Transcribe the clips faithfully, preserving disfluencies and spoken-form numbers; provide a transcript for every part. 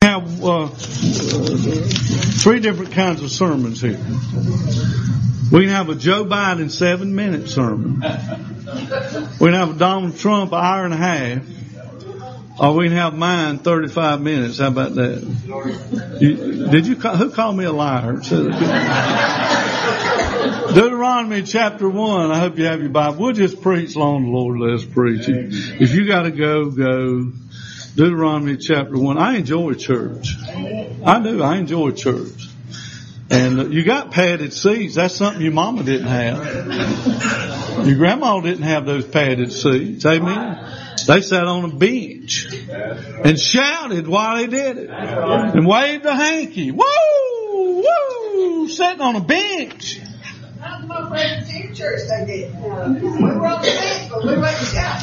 have uh, three different kinds of sermons here. We can have a Joe Biden seven minute sermon. We can have a Donald Trump hour and a half. Or we can have mine thirty-five minutes. How about that? You, did you call, who called me a liar? Deuteronomy chapter one. I hope you have your Bible. We'll just preach long the Lord let us preach. If you got to go, go. Deuteronomy chapter one. I enjoy church. I do. I enjoy church. And you got padded seats. That's something your mama didn't have. Your grandma didn't have those padded seats. Amen. They sat on a bench and shouted while they did it and waved a hanky. Woo! Woo! Sitting on a bench. Not my friends in church they did. We were on the bench, but we went to shout.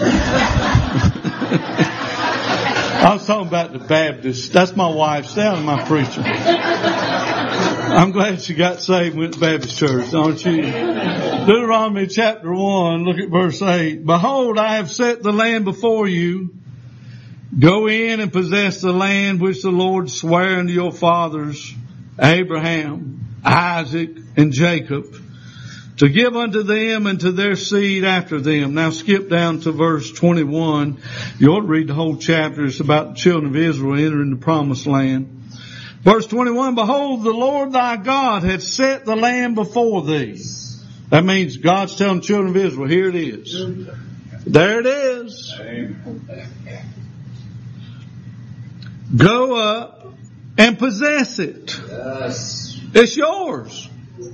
I was talking about the Baptist. That's my wife's down, my preacher. I'm glad she got saved and went to Baptist church, aren't you? Deuteronomy chapter one, look at verse eight. Behold, I have set the land before you. Go in and possess the land which the Lord sware unto your fathers, Abraham, Isaac, and Jacob, to give unto them and to their seed after them. Now skip down to verse twenty-one. You ought to read the whole chapter. It's about the children of Israel entering the promised land. Verse twenty-one, behold, the Lord thy God hath set the land before thee. That means God's telling the children of Israel, here it is. There it is. Go up and possess it. Yes. It's yours.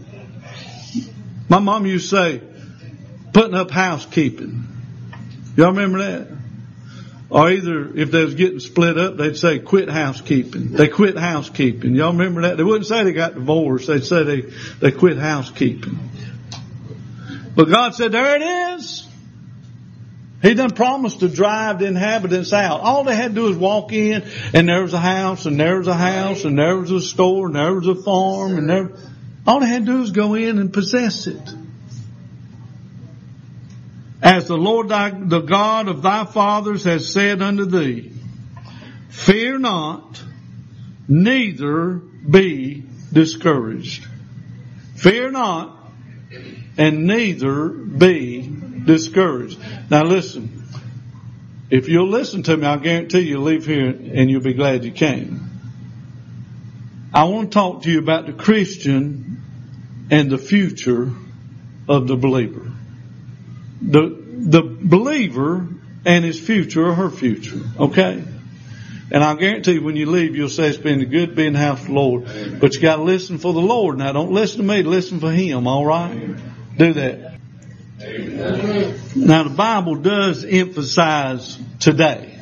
My mom used to say, putting up housekeeping. Y'all remember that? Or either, if they was getting split up, they'd say, quit housekeeping. They quit housekeeping. Y'all remember that? They wouldn't say they got divorced. They'd say they, they quit housekeeping. But God said, there it is. He done promised to drive the inhabitants out. All they had to do was walk in, and there was a house, and there was a house, and there was a store, and there was a farm, and there... All they had to do was go in and possess it. As the Lord thy, the God of thy fathers has said unto thee, fear not, neither be discouraged. Fear not, and neither be discouraged. Now listen, if you'll listen to me, I'll guarantee you'll leave here and you'll be glad you came. I want to talk to you about the Christian and the future of the believer. The, the believer and his future or her future. Okay? And I'll guarantee you when you leave, you'll say it's been good being in the house of the Lord. But you got to listen for the Lord. Now don't listen to me, listen for Him. All right? Do that. Amen. Now the Bible does emphasize today.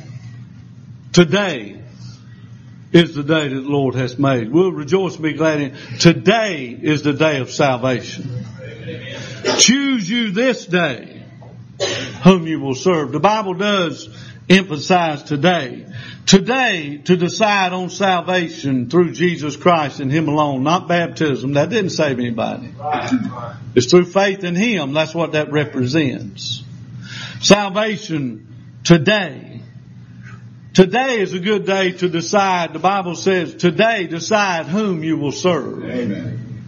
Today is the day that the Lord has made. We'll rejoice and be glad in it. Today is the day of salvation. Amen. Choose you this day whom you will serve. The Bible does emphasize today. Today to decide on salvation through Jesus Christ and Him alone, not baptism. That didn't save anybody. It's through faith in Him. That's what that represents. Salvation today. Today is a good day to decide. The Bible says, today decide whom you will serve. Amen.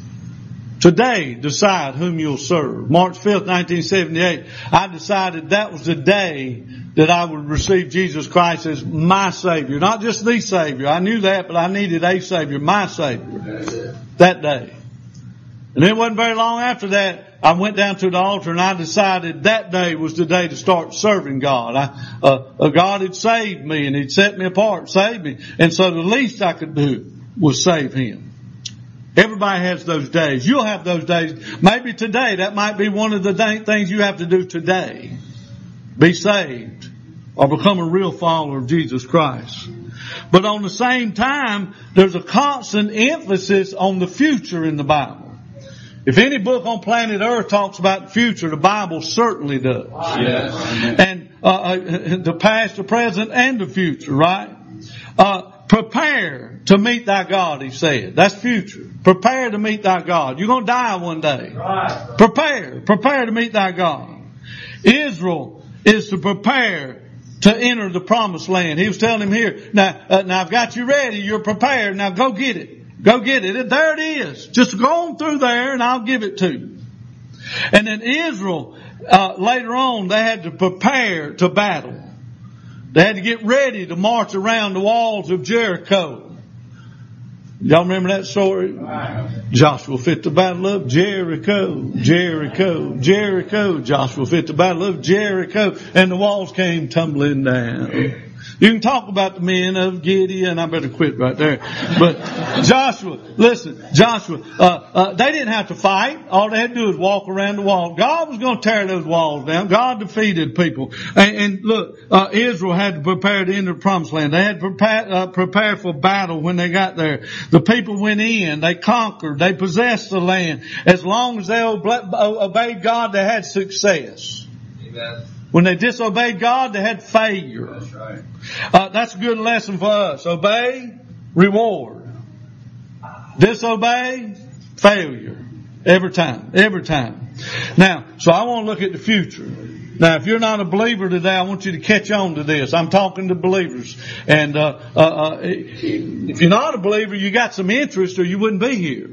Today decide whom you'll serve. March fifth, nineteen seventy-eight, I decided that was the day that I would receive Jesus Christ as my Savior. Not just the Savior. I knew that, but I needed a Savior, my Savior. That day. And it wasn't very long after that, I went down to the altar and I decided that day was the day to start serving God. I, uh, uh, God had saved me and He'd set me apart, saved me. And so the least I could do was save Him. Everybody has those days. You'll have those days. Maybe today, that might be one of the things you have to do today. Be saved or become a real follower of Jesus Christ. But on the same time, there's a constant emphasis on the future in the Bible. If any book on planet Earth talks about the future, the Bible certainly does. Yes. And uh, uh, the past, the present, and the future, right? Uh, prepare to meet thy God, He said. That's future. Prepare to meet thy God. You're going to die one day. Right. Prepare. Prepare to meet thy God. Israel is to prepare to enter the promised land. He was telling him here, now, uh, now I've got you ready. You're prepared. Now go get it. Go get it. There it is. Just go on through there and I'll give it to you. And then Israel, uh, later on, they had to prepare to battle. They had to get ready to march around the walls of Jericho. Y'all remember that story? Joshua fit the battle of Jericho, Jericho, Jericho. Joshua fit the battle of Jericho, and the walls came tumbling down. You can talk about the men of Gideon. I better quit right there. But Joshua, listen, Joshua, uh, uh, they didn't have to fight. All they had to do was walk around the wall. God was going to tear those walls down. God defeated people. And, and look, uh, Israel had to prepare to enter the promised land. They had to prepare, uh, prepare for battle when they got there. The people went in. They conquered. They possessed the land. As long as they obeyed God, they had success. Amen. When they disobeyed God, they had failure. That's right. Uh, that's a good lesson for us. Obey, reward. Disobey, failure. Every time. Every time. Now, so I want to look at the future. Now, if you're not a believer today, I want you to catch on to this. I'm talking to believers. And uh, uh, uh, if you're not a believer, you got some interest or you wouldn't be here.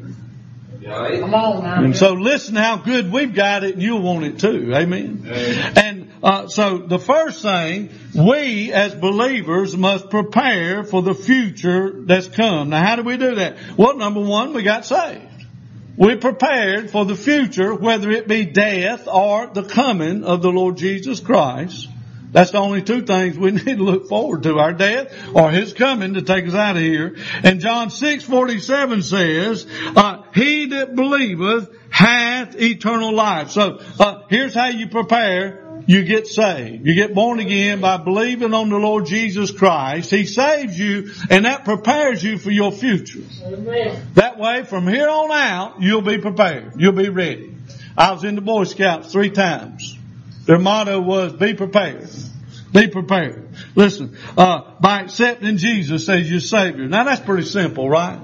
Come on now. And so listen how good we've got it and you'll want it too. Amen. Amen. And uh, so the first thing, we as believers must prepare for the future that's come. Now how do we do that? Well, number one, we got saved. We prepared for the future, whether it be death or the coming of the Lord Jesus Christ. That's the only two things we need to look forward to, our death or His coming to take us out of here. And John six forty-seven says, uh, he that believeth hath eternal life. So, uh, here's how you prepare. You get saved. You get born again by believing on the Lord Jesus Christ. He saves you and that prepares you for your future. Amen. That way, from here on out, you'll be prepared. You'll be ready. I was in the Boy Scouts three times. Their motto was, be prepared. Be prepared. Listen, uh, by accepting Jesus as your Savior. Now that's pretty simple, right?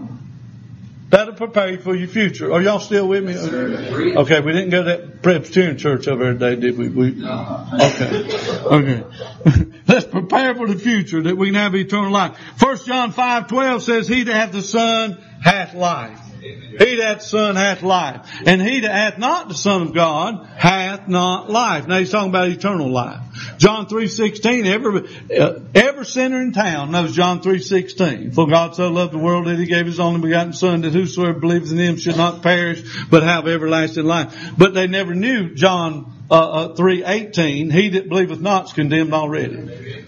That'll prepare you for your future. Are y'all still with me? Okay, we didn't go to that Presbyterian church over there today, did we? we okay. Okay. Let's prepare for the future that we can have eternal life. First John five twelve says, he that hath the Son hath life. He that hath the Son hath life. And he that hath not the Son of God hath not life. Now he's talking about eternal life. John three sixteen, every, uh, every sinner in town knows John three sixteen. For God so loved the world that He gave His only begotten Son, that whosoever believes in Him should not perish, but have everlasting life. But they never knew John uh, uh, three eighteen, he that believeth not is condemned already.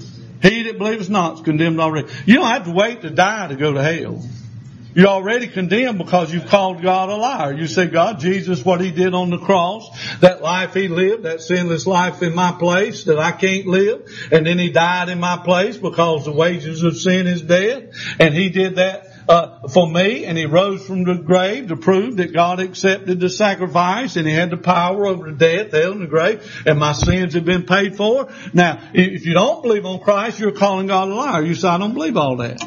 He that believeth not is condemned already. You don't have to wait to die to go to hell. You're already condemned because you've called God a liar. You say, God, Jesus, what He did on the cross, that life He lived, that sinless life in my place that I can't live, and then He died in my place because the wages of sin is death, and He did that uh for me, and He rose from the grave to prove that God accepted the sacrifice, and He had the power over death, hell, and the grave, and my sins have been paid for. Now, if you don't believe on Christ, you're calling God a liar. You say, I don't believe all that.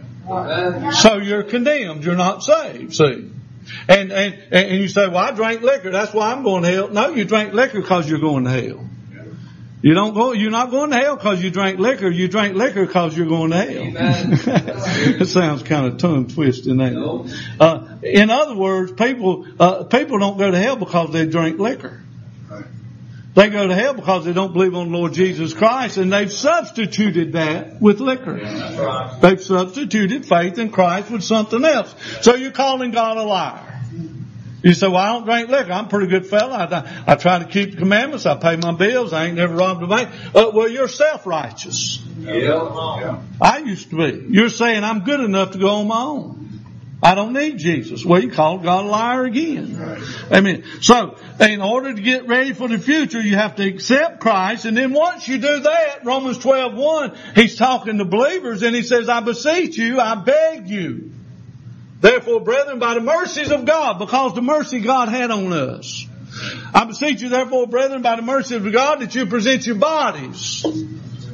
So you're condemned. You're not saved. See, and and and you say, "Well, I drank liquor. That's why I'm going to hell." No, you drank liquor because you're going to hell. You don't go. You're not going to hell because you drank liquor. You drank liquor because you're going to hell. It sounds kind of tongue twisting, ain't it? Uh, in other words, people uh, people don't go to hell because they drink liquor. They go to hell because they don't believe on the Lord Jesus Christ, and they've substituted that with liquor. Right. They've substituted faith in Christ with something else. So you're calling God a liar. You say, well, I don't drink liquor. I'm a pretty good fella. I, I try to keep the commandments. I pay my bills. I ain't never robbed a bank. Uh, well, you're self-righteous. Yeah. I used to be. You're saying I'm good enough to go on my own. I don't need Jesus. Well, you called God a liar again. Right. Amen. So, in order to get ready for the future, you have to accept Christ. And then once you do that, Romans twelve one, He's talking to believers and He says, I beseech you, I beg you. Therefore, brethren, by the mercies of God, because the mercy God had on us, I beseech you, therefore, brethren, by the mercy of God, that you present your bodies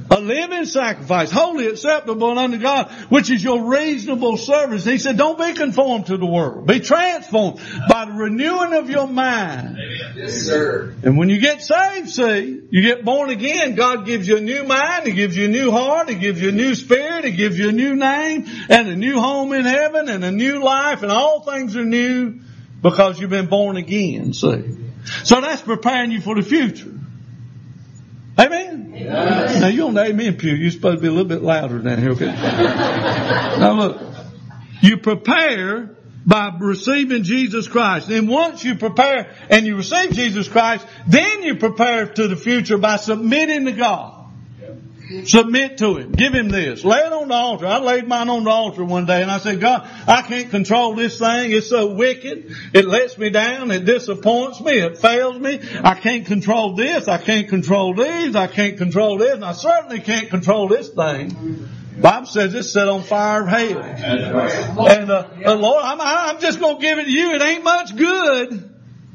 A living sacrifice, holy, acceptable unto God, which is your reasonable service. He said, don't be conformed to the world. Be transformed by the renewing of your mind. Yes, sir. And when you get saved, see, you get born again, God gives you a new mind, He gives you a new heart, He gives you a new spirit, He gives you a new name, and a new home in heaven, and a new life, and all things are new because you've been born again, see. So that's preparing you for the future. Amen? Yes. Now you on the amen pew, you're supposed to be a little bit louder down here, okay? Now look, you prepare by receiving Jesus Christ. Then once you prepare and you receive Jesus Christ, then you prepare to the future by submitting to God. Submit to Him. Give Him this. Lay it on the altar. I laid mine on the altar one day and I said, God, I can't control this thing. It's so wicked. It lets me down. It disappoints me. It fails me. I can't control this. I can't control these. I can't control this. And I certainly can't control this thing. Bible says it's set on fire of hell. And uh, uh, Lord, I'm, I'm just going to give it to you. It ain't much good.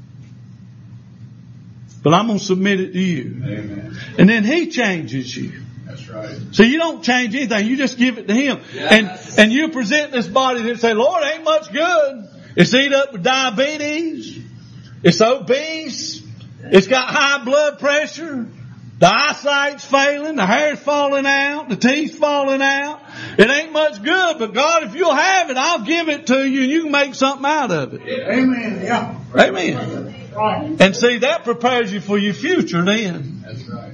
But I'm going to submit it to you. Amen. And then He changes you. That's right. So you don't change anything. You just give it to Him. Yes. And, and you present this body and say, Lord, ain't much good. It's eat up with diabetes. It's obese. It's got high blood pressure. The eyesight's failing. The hair's falling out. The teeth's falling out. It ain't much good. But God, if you'll have it, I'll give it to you and you can make something out of it. Amen. Yeah. Amen. Right. And see, that prepares you for your future then. That's right.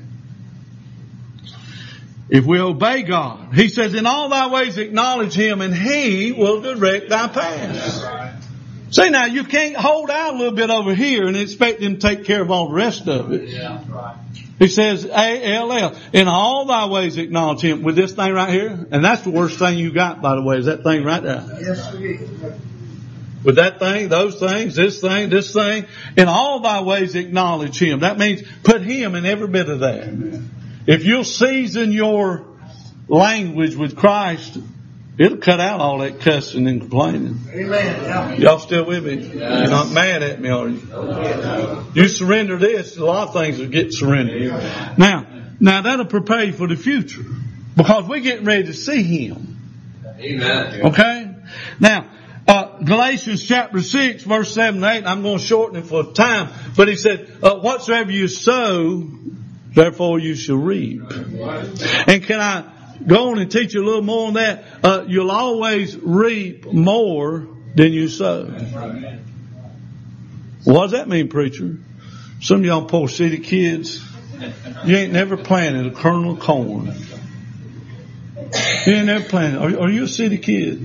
If we obey God. He says, in all thy ways acknowledge Him and He will direct thy paths. Right. See, now you can't hold out a little bit over here and expect Him to take care of all the rest of it. Yeah, right. He says, A L L, in all thy ways acknowledge Him. With this thing right here, and that's the worst thing you got, by the way, is that thing right there. Yes, it is. With that thing, those things, this thing, this thing, in all thy ways acknowledge Him. That means put Him in every bit of that. Amen. If you'll season your language with Christ, it'll cut out all that cussing and complaining. Amen. Yeah. Y'all still with me? Yes. You're not mad at me, are you? No. You surrender this, a lot of things will get surrendered. Amen. Now, now that'll prepare you for the future. Because we're getting ready to see Him. Amen. Okay? Now, uh, Galatians chapter six, verse seven and eight, I'm going to shorten it for time. But he said, uh, whatsoever you sow, therefore you shall reap. And can I go on and teach you a little more on that? Uh, you'll always reap more than you sow. What does that mean, preacher? Some of y'all poor city kids, you ain't never planted a kernel of corn. You ain't never planted. Are, are you a city kid?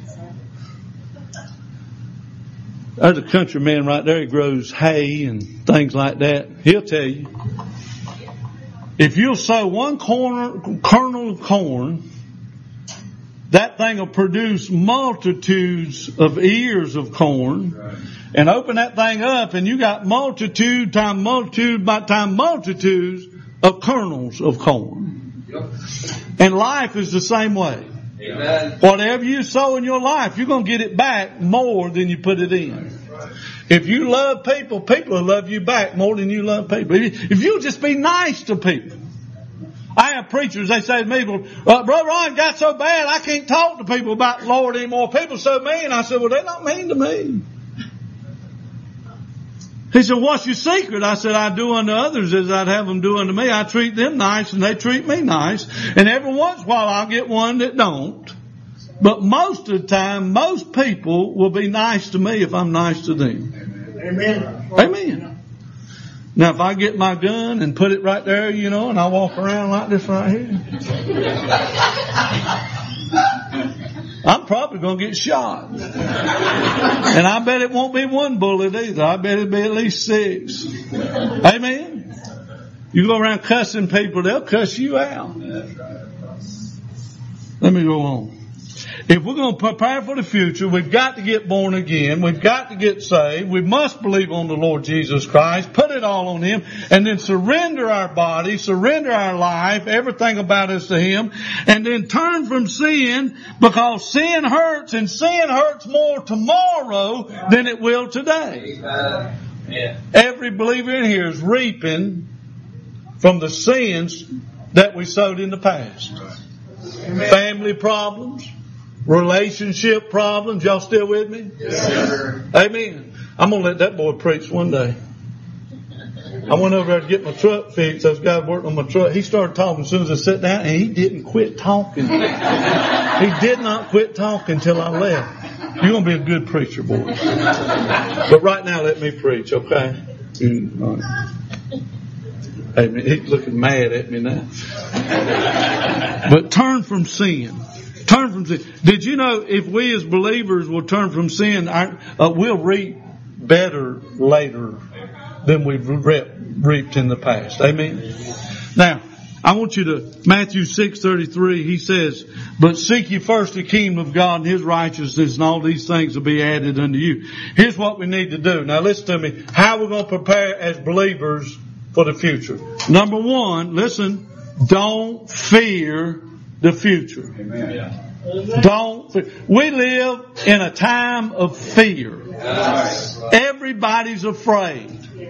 There's a country man right there. He grows hay and things like that. He'll tell you. If you'll sow one corner, kernel of corn, that thing will produce multitudes of ears of corn. Right. And open that thing up and you got multitude time multitude by time multitudes of kernels of corn. Yep. And life is the same way. Amen. Whatever you sow in your life, you're going to get it back more than you put it in. Right. If you love people, people will love you back more than you love people. If you'll just be nice to people. I have preachers, they say to me, uh, Brother Ron, it got so bad I can't talk to people about the Lord anymore. People so mean. I said, well, they're not mean to me. He said, what's your secret? I said, I do unto others as I'd have them do unto me. I treat them nice and they treat me nice. And every once in a while I'll get one that don't. But most of the time, most people will be nice to me if I'm nice to them. Amen. Amen. Now, if I get my gun and put it right there, you know, and I walk around like this right here, I'm probably going to get shot. And I bet it won't be one bullet either. I bet it'll be at least six. Amen. You go around cussing people, they'll cuss you out. Let me go on. If we're going to prepare for the future, we've got to get born again. We've got to get saved. We must believe on the Lord Jesus Christ, put it all on Him, and then surrender our body, surrender our life, everything about us to Him, and then turn from sin, because sin hurts, and sin hurts more tomorrow than it will today. Every believer in here is reaping from the sins that we sowed in the past. Family problems, relationship problems. Y'all still with me? Yes, sir. Amen. I'm going to let that boy preach one day. I went over there to get my truck fixed. Those guys working on my truck. He started talking as soon as I sat down, and he didn't quit talking. He did not quit talking till I left. You're going to be a good preacher, boy. But right now, let me preach, okay? All right. Amen. He's looking mad at me now. But turn from sin. Turn from sin. Did you know if we as believers will turn from sin, our, uh, we'll reap better later than we've re- reaped in the past. Amen. Now, I want you to, Matthew six thirty-three, he says, but seek ye first the kingdom of God and His righteousness, and all these things will be added unto you. Here's what we need to do. Now listen to me. How we're going to prepare as believers for the future. Number one, listen, don't fear the future. Amen. Don't fear. We live in a time of fear. Yes. Everybody's afraid.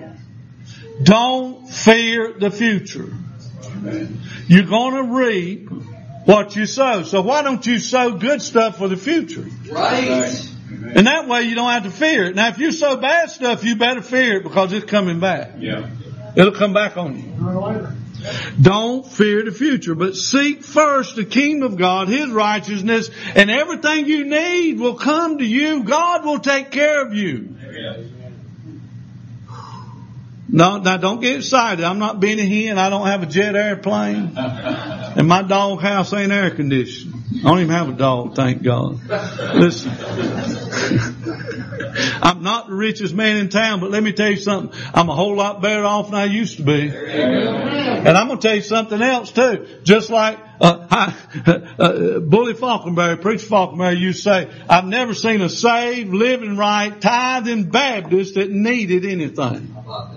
Don't fear the future. Amen. You're going to reap what you sow. So why don't you sow good stuff for the future? Right. And that way you don't have to fear it. Now if you sow bad stuff, you better fear it because it's coming back. Yeah. It'll come back on you. Don't fear the future, but seek first the kingdom of God, His righteousness, and everything you need will come to you. God will take care of you. Amen. No, now don't get excited. I'm not being a hen. I don't have a jet airplane. And my dog house ain't air conditioned. I don't even have a dog, thank God. Listen. I'm not the richest man in town, but let me tell you something. I'm a whole lot better off than I used to be. And I'm going to tell you something else too. Just like uh, I, uh, Bully Falconberry, Preacher Falconberry used to say, I've never seen a saved, living right, tithing Baptist that needed anything.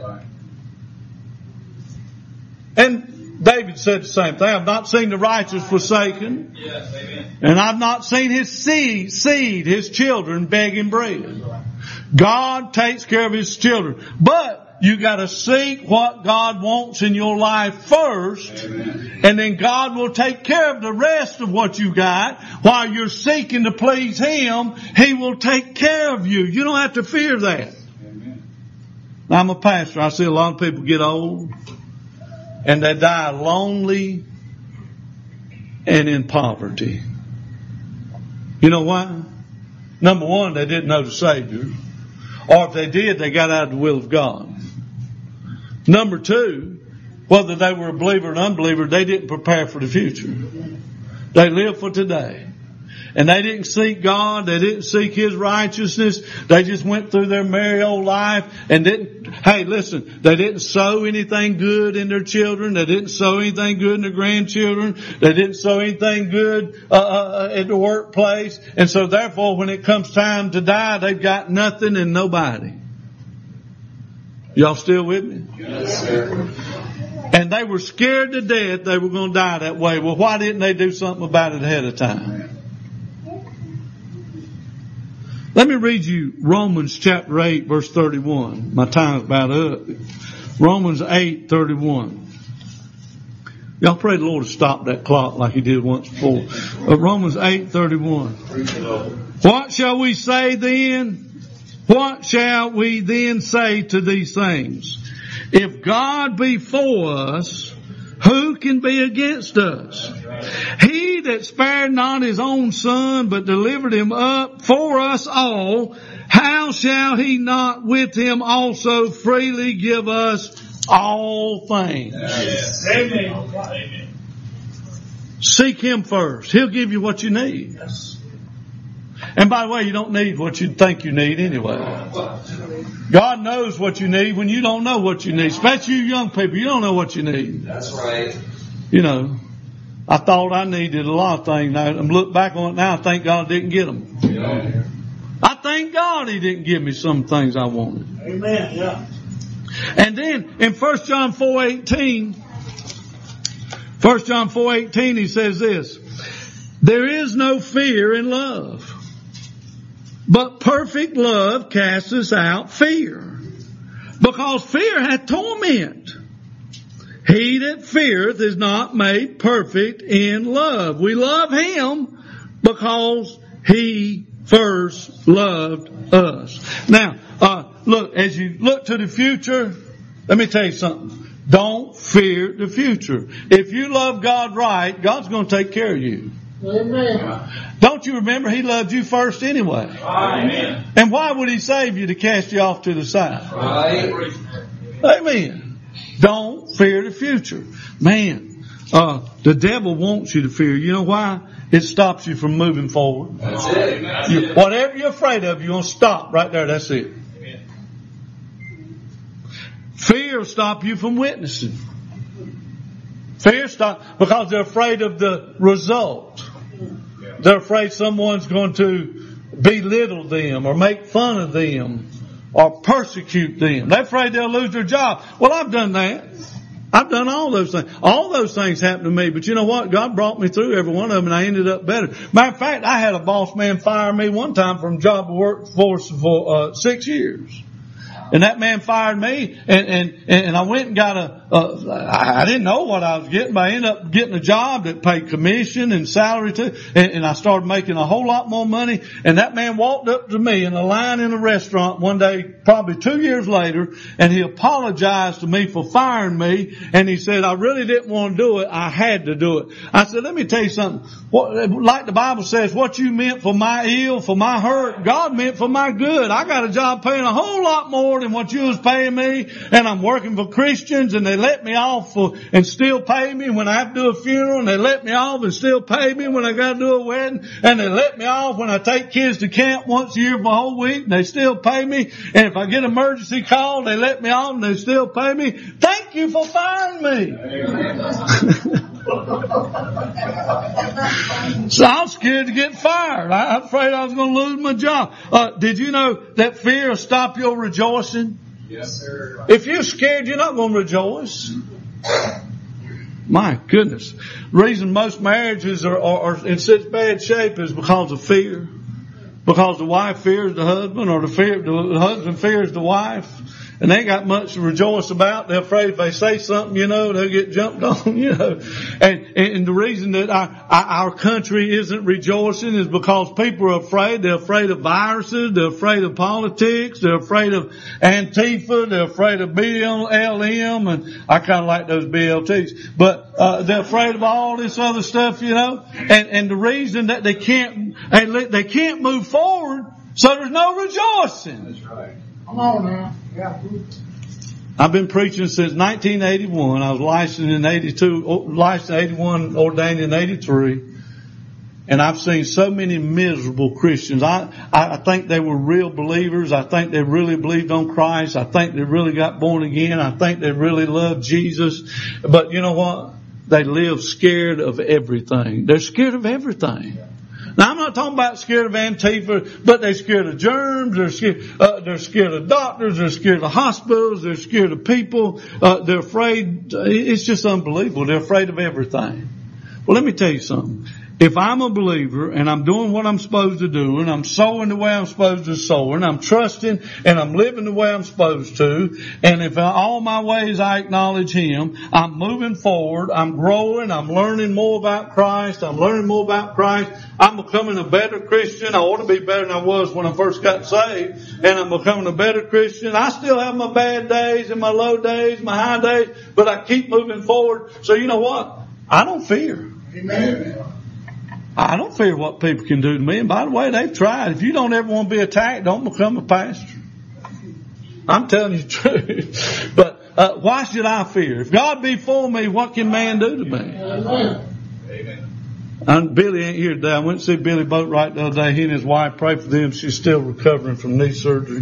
And David said the same thing. I've not seen the righteous forsaken. Yes, amen. And I've not seen his seed, seed, his children begging bread. God takes care of His children. But you got to seek what God wants in your life first. Amen. And then God will take care of the rest of what you got. While you're seeking to please Him, He will take care of you. You don't have to fear that. Amen. Now, I'm a pastor. I see a lot of people get old and they die lonely and in poverty. You know why? Number one, they didn't know the Savior. Or if they did, they got out of the will of God. Number two, whether they were a believer or an unbeliever, they didn't prepare for the future. They lived for today. And they didn't seek God. They didn't seek His righteousness. They just went through their merry old life and didn't, hey, listen, they didn't sow anything good in their children. They didn't sow anything good in their grandchildren. They didn't sow anything good uh, uh, at the workplace. And so therefore, when it comes time to die, they've got nothing and nobody. Y'all still with me? Yes, sir. And they were scared to death they were going to die that way. Well, why didn't they do something about it ahead of time? Let me read you Romans chapter eight, verse thirty-one. My time's about up. Romans eight, thirty-one. Y'all pray the Lord to stop that clock like He did once before. Uh, Romans eight, thirty-one. What shall we say then? What shall we then say to these things? If God be for us, who can be against us? He that spared not His own Son, but delivered Him up for us all, how shall He not with Him also freely give us all things? Yes. Amen. Seek Him first. He'll give you what you need. Yes. And by the way, you don't need what you think you need anyway. God knows what you need when you don't know what you need. Especially you young people, you don't know what you need. That's right. You know, I thought I needed a lot of things. Now, I'm look back on it now, I thank God I didn't get them. Yeah. I thank God He didn't give me some things I wanted. Amen. Yeah. And then in First John four eighteen, First John four eighteen, he says this, there is no fear in love, but perfect love casteth out fear, because fear hath torment. He that feareth is not made perfect in love. We love Him because He first loved us. Now, uh, look, as you look to the future, let me tell you something. Don't fear the future. If you love God right, God's going to take care of you. Amen. Don't you remember He loved you first anyway? Amen. And why would He save you to cast you off to the side? Right. Amen. Don't fear the future. Man, uh, the devil wants you to fear. You know why? It stops you from moving forward. That's it. That's You, it. whatever you're afraid of, you're going to stop right there. That's it. Amen. Fear will stop you from witnessing. Fear stop because they're afraid of the result. They're afraid someone's going to belittle them or make fun of them or persecute them. They're afraid they'll lose their job. Well, I've done that. I've done all those things. All those things happened to me. But you know what? God brought me through every one of them and I ended up better. Matter of fact, I had a boss man fire me one time from job workforce for uh, six years. And that man fired me, and and and I went and got a. a I didn't know what I was getting, but I ended up getting a job that paid commission and salary too, and, and I started making a whole lot more money. And that man walked up to me in a line in a restaurant one day, probably two years later, and he apologized to me for firing me, and he said, "I really didn't want to do it. I had to do it." I said, "Let me tell you something. What, like the Bible says, what you meant for my ill, for my hurt, God meant for my good. I got a job paying a whole lot more than what you was paying me, and I'm working for Christians, and they let me off for, and still pay me when I have to do a funeral, and they let me off and still pay me when I got to do a wedding, and they let me off when I take kids to camp once a year for a whole week, and they still pay me, and if I get an emergency call, they let me off and they still pay me. Thank you for firing me." So I was scared to get fired. I, I'm afraid I was going to lose my job. Uh, did you know that fear will stop your rejoicing? Yes, sir. If you're scared, you're not going to rejoice. My goodness. The reason most marriages are, are, are in such bad shape is because of fear. Because the wife fears the husband, or the, fear, the husband fears the wife. And they ain't got much to rejoice about. They're afraid if they say something, you know, they'll get jumped on, you know. And, and the reason that our, our country isn't rejoicing is because people are afraid. They're afraid of viruses. They're afraid of politics. They're afraid of Antifa. They're afraid of B L M. And I kind of like those B L Ts. But, uh, they're afraid of all this other stuff, you know. And, and the reason that they can't, they can't move forward, so there's no rejoicing. That's right. Come on now. Yeah. I've been preaching since nineteen eighty-one. I was licensed in eighty-two, licensed in eighty-one, ordained in eighty-three. And I've seen so many miserable Christians. I, I think they were real believers. I think they really believed on Christ. I think they really got born again. I think they really loved Jesus. But you know what? They live scared of everything. They're scared of everything. Now, I'm not talking about scared of Antifa, but they're scared of germs. They're scared, uh, they're scared of doctors. They're scared of hospitals. They're scared of people. Uh, they're afraid. It's just unbelievable. They're afraid of everything. Well, let me tell you something. If I'm a believer and I'm doing what I'm supposed to do, and I'm sowing the way I'm supposed to sow, and I'm trusting and I'm living the way I'm supposed to, and if all my ways I acknowledge Him, I'm moving forward, I'm growing, I'm learning more about Christ, I'm learning more about Christ, I'm becoming a better Christian. I ought to be better than I was when I first got saved, and I'm becoming a better Christian. I still have my bad days and my low days, my high days, but I keep moving forward. So you know what? I don't fear. Amen. I don't fear what people can do to me. And by the way, they've tried. If you don't ever want to be attacked, don't become a pastor. I'm telling you the truth. But uh, why should I fear? If God be for me, what can man do to me? Amen. And Billy ain't here today. I went to see Billy Boatwright the other day. He and his wife prayed for them. She's still recovering from knee surgery.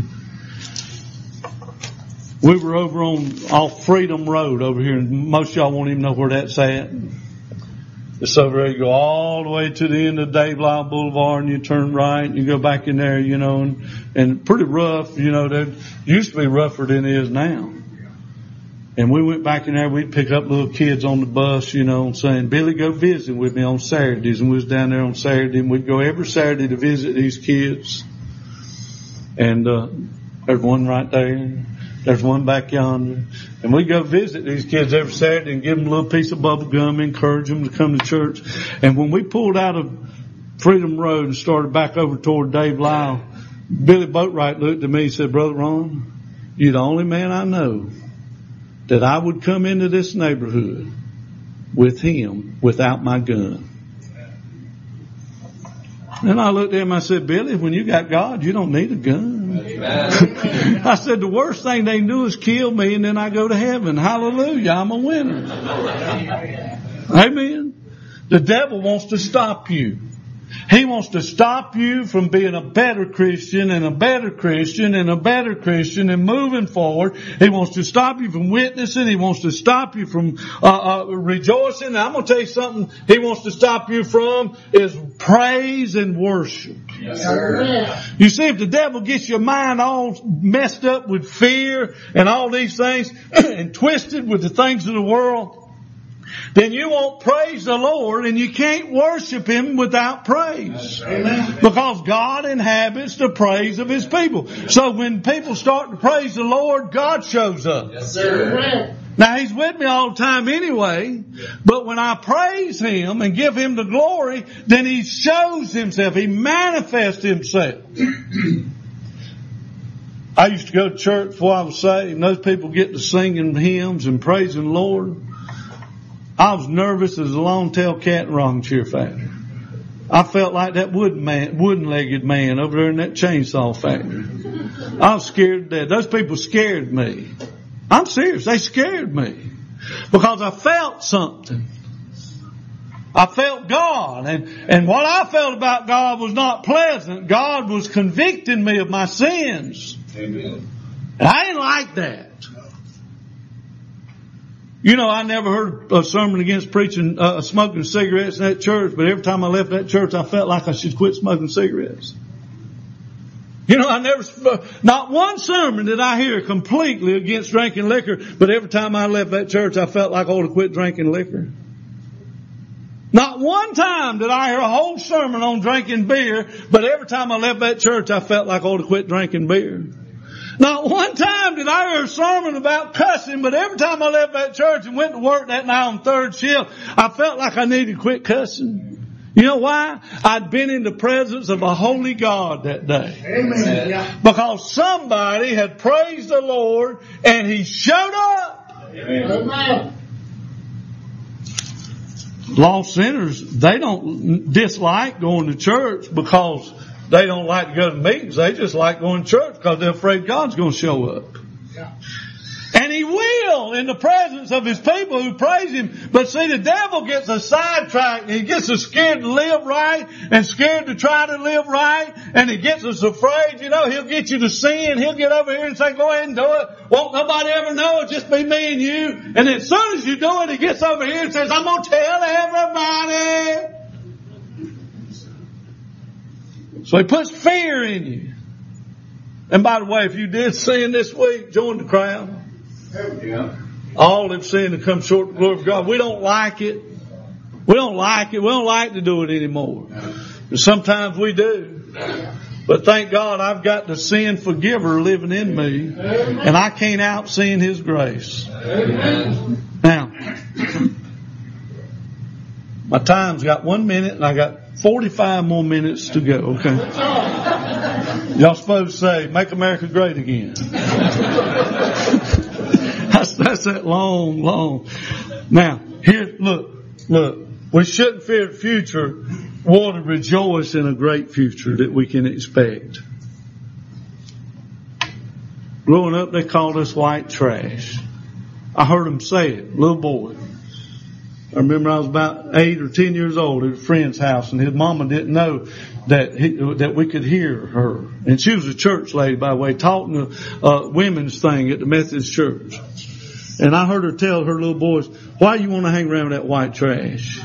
We were over on off Freedom Road over here, and most of y'all won't even know where that's at. It's over there. You go all the way to the end of Dave Lyle Boulevard, and you turn right, and you go back in there, you know, and, and pretty rough, you know, that used to be rougher than it is now. And we went back in there, we'd pick up little kids on the bus, you know, saying, "Billy, go visit with me on Saturdays." And we was down there on Saturday, and we'd go every Saturday to visit these kids. And, uh, there's one right there. There's one back yonder. And we go visit these kids every Saturday and give them a little piece of bubble gum, encourage them to come to church. And when we pulled out of Freedom Road and started back over toward Dave Lyle, Billy Boatwright looked at me and said, Brother Ron, you're the only man I know that I would come into this neighborhood with him without my gun. And I looked at him and I said, Billy, when you got God, you don't need a gun. I said, the worst thing they can do is kill me and then I go to heaven. Hallelujah, I'm a winner. Amen. The devil wants to stop you. He wants to stop you from being a better Christian and a better Christian and a better Christian and moving forward. He wants to stop you from witnessing. He wants to stop you from uh, uh, rejoicing. And I'm going to tell you something he wants to stop you from is praise and worship. Yes, sir. You see, if the devil gets your mind all messed up with fear and all these things and twisted with the things of the world, then you won't praise the Lord and you can't worship Him without praise. Amen. Because God inhabits the praise of His people. So when people start to praise the Lord, God shows up. Yes, sir. Now He's with me all the time anyway, but when I praise Him and give Him the glory, then He shows Himself. He manifests Himself. I used to go to church before I was saved, and those people get to singing hymns and praising the Lord. I was nervous as a long-tailed cat in a rocking chair factory. I felt like that wooden man, wooden-legged man over there in that chainsaw factory. I was scared to death. Those people scared me. I'm serious. They scared me. Because I felt something. I felt God. And, and what I felt about God was not pleasant. God was convicting me of my sins. Amen. And I didn't like that. You know, I never heard a sermon against preaching, uh, smoking cigarettes in that church, but every time I left that church, I felt like I should quit smoking cigarettes. You know, I never, not one sermon did I hear completely against drinking liquor, but every time I left that church, I felt like I ought to quit drinking liquor. Not one time did I hear a whole sermon on drinking beer, but every time I left that church, I felt like I ought to quit drinking beer. Not one time did I hear a sermon about cussing, but every time I left that church and went to work that night on third shift, I felt like I needed to quit cussing. You know why? I'd been in the presence of a holy God that day. Amen. Yeah. Because somebody had praised the Lord and He showed up. Amen. Amen. Lost sinners, they don't dislike going to church because they don't like to go to meetings. They just like going to church because they're afraid God's going to show up. Yeah. And He will in the presence of His people who praise Him. But see, the devil gets us sidetracked and he gets us scared to live right and scared to try to live right. And he gets us afraid. You know, he'll get you to sin. He'll get over here and say, go ahead and do it. Won't nobody ever know. It'll just be me and you. And as soon as you do it, he gets over here and says, I'm going to tell everybody. So he puts fear in you. And by the way, if you did sin this week, join the crowd. Yeah. All have sinned and come short of the glory of God. We don't like it. We don't like it. We don't like to do it anymore. But sometimes we do. But thank God I've got the sin forgiver living in me. And I can't out sin His grace. Amen. Now, my time's got one minute and I got forty-five more minutes to go. Okay. Y'all supposed to say, make America great again. That's, that's that long, long. Now, here, look, look. We shouldn't fear the future. We want to rejoice in a great future that we can expect. Growing up, they called us white trash. I heard them say it, little boy. I remember I was about eight or ten years old at a friend's house, and his mama didn't know that he, that we could hear her. And she was a church lady, by the way, taught in a uh, women's thing at the Methodist church. And I heard her tell her little boys, why do you want to hang around with that white trash?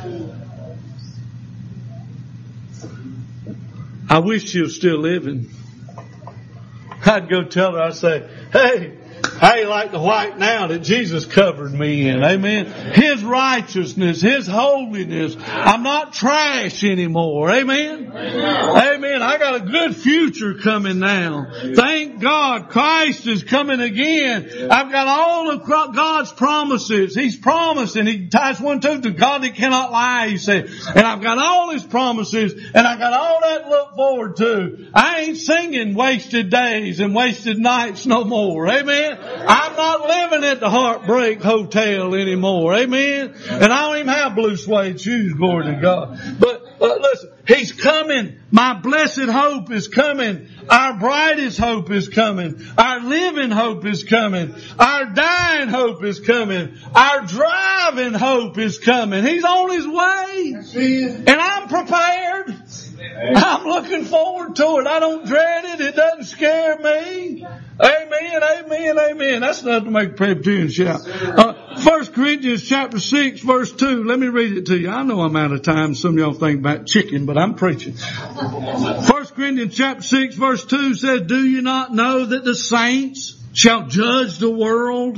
I wish she was still living. I'd go tell her, I'd say, hey, I ain't like the white now that Jesus covered me in. Amen. His righteousness, His holiness. I'm not trash anymore. Amen. Amen. I got a good future coming now. Thank God Christ is coming again. I've got all of God's promises. He's promised, and He ties one too to God that cannot lie, He said. And I've got all His promises, and I've got all that to look forward to. I ain't singing wasted days and wasted nights no more. Amen. I'm not living at the Heartbreak Hotel anymore. Amen. And I don't even have blue suede shoes, glory to God. But uh, listen, He's coming. My blessed hope is coming. Our brightest hope is coming. Our living hope is coming. Our dying hope is coming. Our driving hope is coming. He's on His way. And I'm prepared. I'm looking forward to it. I don't dread it. It doesn't scare me. Amen, amen, amen. That's enough to make a Presbyterian shout. Uh, First Corinthians chapter six, verse two. Let me read it to you. I know I'm out of time. Some of y'all think about chicken, but I'm preaching. First Corinthians chapter six, verse two says, do you not know that the saints shall judge the world?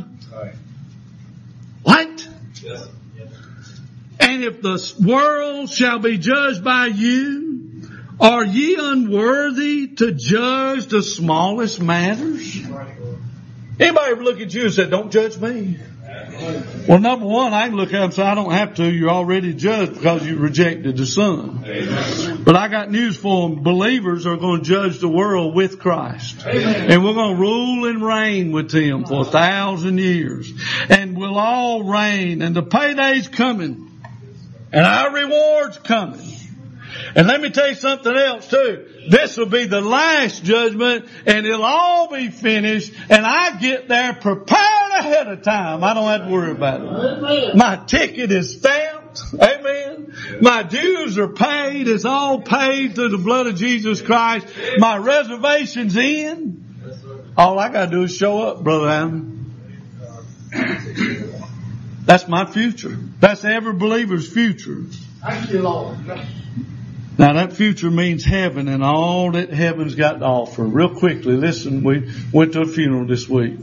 What? Yes. And if the world shall be judged by you, are ye unworthy to judge the smallest matters? Anybody ever look at you and say, don't judge me? Well, number one, I can look at them and say, I don't have to. You're already judged because you rejected the Son. Amen. But I got news for them. Believers are going to judge the world with Christ. Amen. And we're going to rule and reign with Him for a thousand years. And we'll all reign. And the payday's coming. And our reward's coming. And let me tell you something else too. This will be the last judgment, and it'll all be finished, and I get there prepared ahead of time. I don't have to worry about it. Amen. My ticket is stamped. Amen. My dues are paid. It's all paid through the blood of Jesus Christ. My reservation's in. All I got to do is show up, Brother Allen. That's my future. That's every believer's future. Thank you, Lord. Now that future means heaven and all that heaven's got to offer. Real quickly, listen, we went to a funeral this week.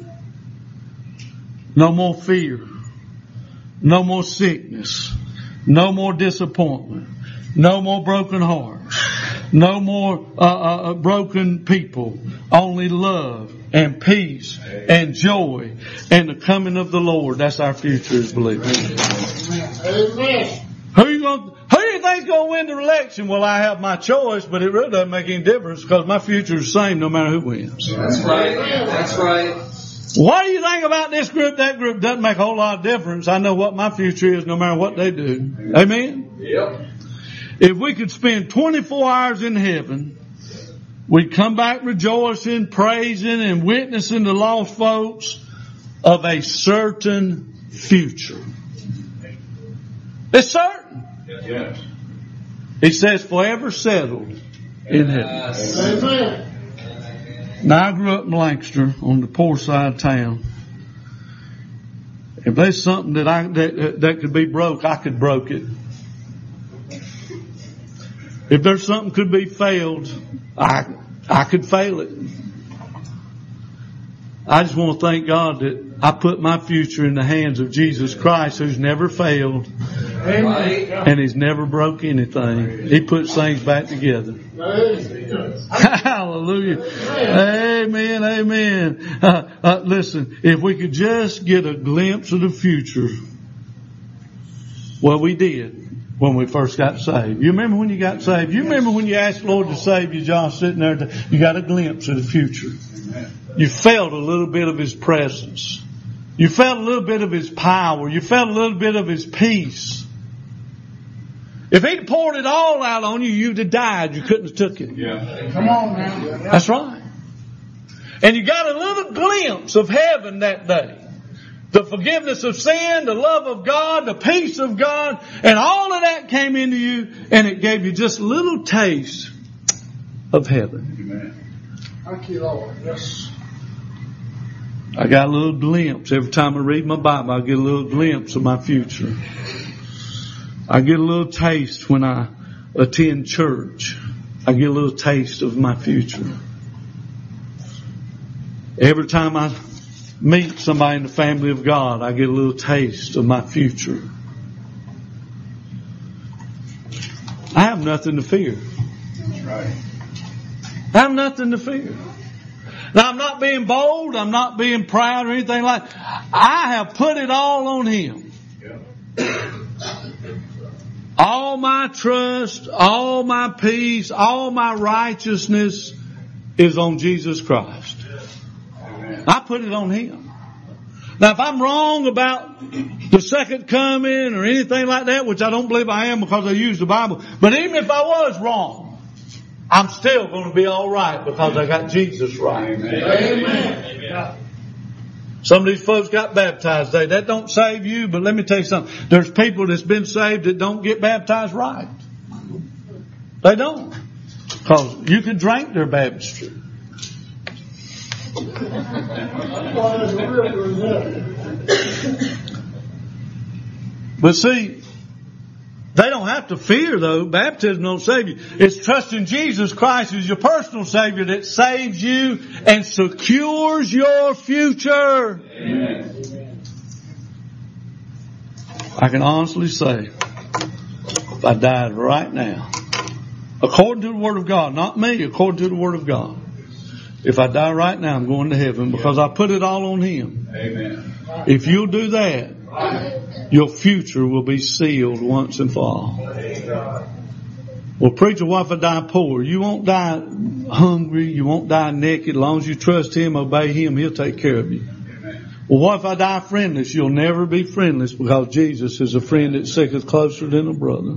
No more fear. No more sickness. No more disappointment. No more broken hearts. No more uh, uh, broken people. Only love and peace and joy and the coming of the Lord. That's our future as believers. Amen. Who you going? Who do you think's going to win the election? Well, I have my choice, but it really doesn't make any difference because my future is the same no matter who wins. That's right. That's right. What do you think about this group? That group doesn't make a whole lot of difference. I know what my future is no matter what they do. Amen? Yep. If we could spend twenty-four hours in heaven, we'd come back rejoicing, praising, and witnessing to lost folks of a certain future. It's certain. Yes. He says forever settled in heaven. Yes. Amen. Now I grew up in Lancaster on the poor side of town. If there's something that I that, that could be broke, I could broke it. If there's something could be failed, I I could fail it. I just want to thank God that I put my future in the hands of Jesus Christ, who's never failed. Right. And He's never broke anything. He puts things back together. Hallelujah. Amen. Amen. Uh, uh, listen, if we could just get a glimpse of the future. Well, we did when we first got saved. You remember when you got saved? You remember when you asked the Lord to save you, John, sitting there? You got a glimpse of the future. You felt a little bit of His presence. You felt a little bit of His power. You felt a little bit of His peace. If He'd poured it all out on you, you'd have died. You couldn't have took it. Yeah. Come on now. That's right. And you got a little glimpse of heaven that day. The forgiveness of sin, the love of God, the peace of God, and all of that came into you, and it gave you just a little taste of heaven. Amen. Thank you, Lord. Yes. I got a little glimpse. Every time I read my Bible, I get a little glimpse of my future. I get a little taste when I attend church. I get a little taste of my future. Every time I meet somebody in the family of God, I get a little taste of my future. I have nothing to fear. That's right. I have nothing to fear. Now, I'm not being bold. I'm not being proud or anything like that. I have put it all on Him. All my trust, all my peace, all my righteousness is on Jesus Christ. I put it on Him. Now, if I'm wrong about the second coming or anything like that, which I don't believe I am because I use the Bible, but even if I was wrong, I'm still going to be all right because I got Jesus right. Amen. Amen. Some of these folks got baptized today. That don't save you, but let me tell you something. There's people that's been saved that don't get baptized right. They don't. Because you can drink their baptistry. But see, they don't have to fear, though. Baptism don't save you. It's trusting Jesus Christ as your personal Savior that saves you and secures your future. Amen. I can honestly say, if I died right now, according to the Word of God, not me, according to the Word of God, if I die right now, I'm going to heaven because I put it all on Him. Amen. If you'll do that, your future will be sealed once and for all. Well, preacher, what if I die poor? You won't die hungry. You won't die naked. As long as you trust Him, obey Him, He'll take care of you. Well, what if I die friendless? You'll never be friendless because Jesus is a friend that sticketh closer than a brother.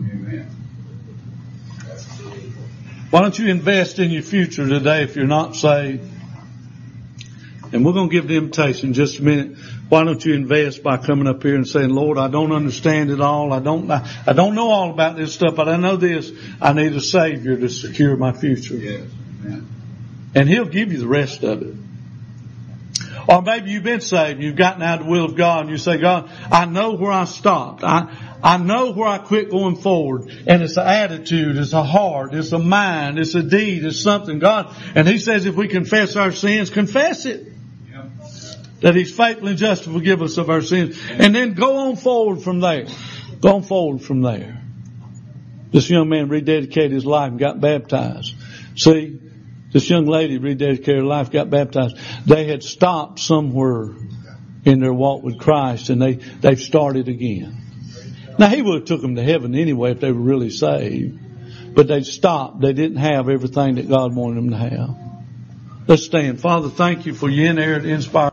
Why don't you invest in your future today if you're not saved? And we're going to give the invitation in just a minute. Why don't you invest by coming up here and saying, Lord, I don't understand it all. I don't, I, I don't know all about this stuff, but I know this. I need a Savior to secure my future. Yes. And He'll give you the rest of it. Or maybe you've been saved, you've gotten out of the will of God, and you say, God, I know where I stopped. I, I know where I quit going forward. And it's an attitude, it's a heart, it's a mind, it's a deed, it's something. God, and He says if we confess our sins, confess it. Yep. That He's faithful and just to forgive us of our sins. And then go on forward from there. Go on forward from there. This young man rededicated his life and got baptized. See? This young lady rededicated her life, got baptized. They had stopped somewhere in their walk with Christ, and they, they've started again. Now, He would have took them to heaven anyway if they were really saved. But they stopped. They didn't have everything that God wanted them to have. Let's stand. Father, thank You for Your inerrant, inspired